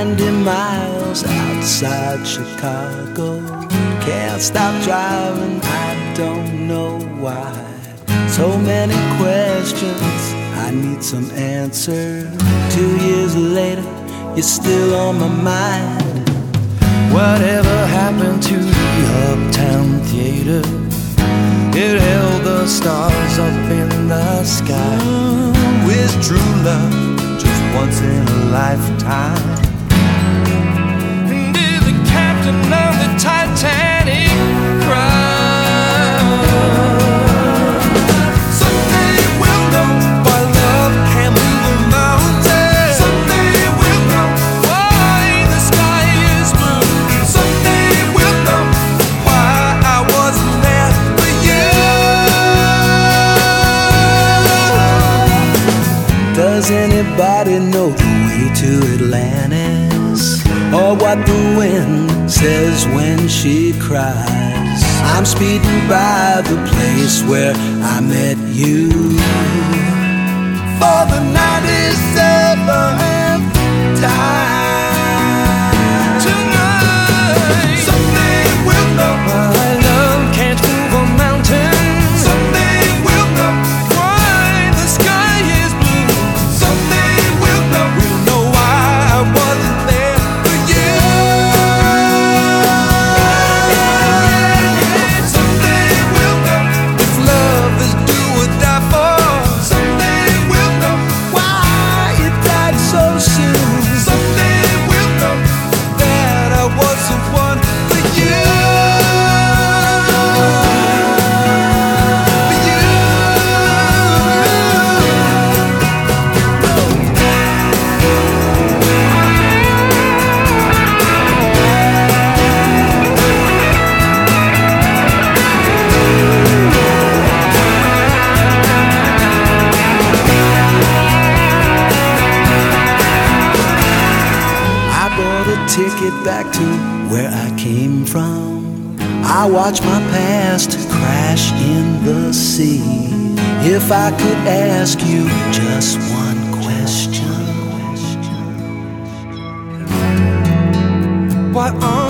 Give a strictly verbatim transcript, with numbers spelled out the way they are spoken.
ninety miles outside Chicago. Can't stop driving, I don't know why. So many questions, I need some answers. Two years later, you're still on my mind. Whatever happened to the Uptown Theater? It held the stars up in the sky. With true love, just once in a lifetime. And did the captain of the Titanic cry? Someday we'll know why love can move a mountain. Someday we'll know why the sky is blue. Someday we'll know why I wasn't there for you. Does anybody know the way to Atlantis? Or what the wind says when she cries? I'm speeding by the place where I met you for the ninety-seventh time. Tonight, someday we'll know why love can't move a mountain. Someday we'll know why the sky is blue. Someday we'll know, we'll know why I wasn't there for you. Someday we'll know if love is do or die for. Someday we'll know why it died so soon. Someday we'll know that I was the one for you. For you. I bought a ticket back to where I came from. I watched my past crash in the sea. If I could ask you just one question, why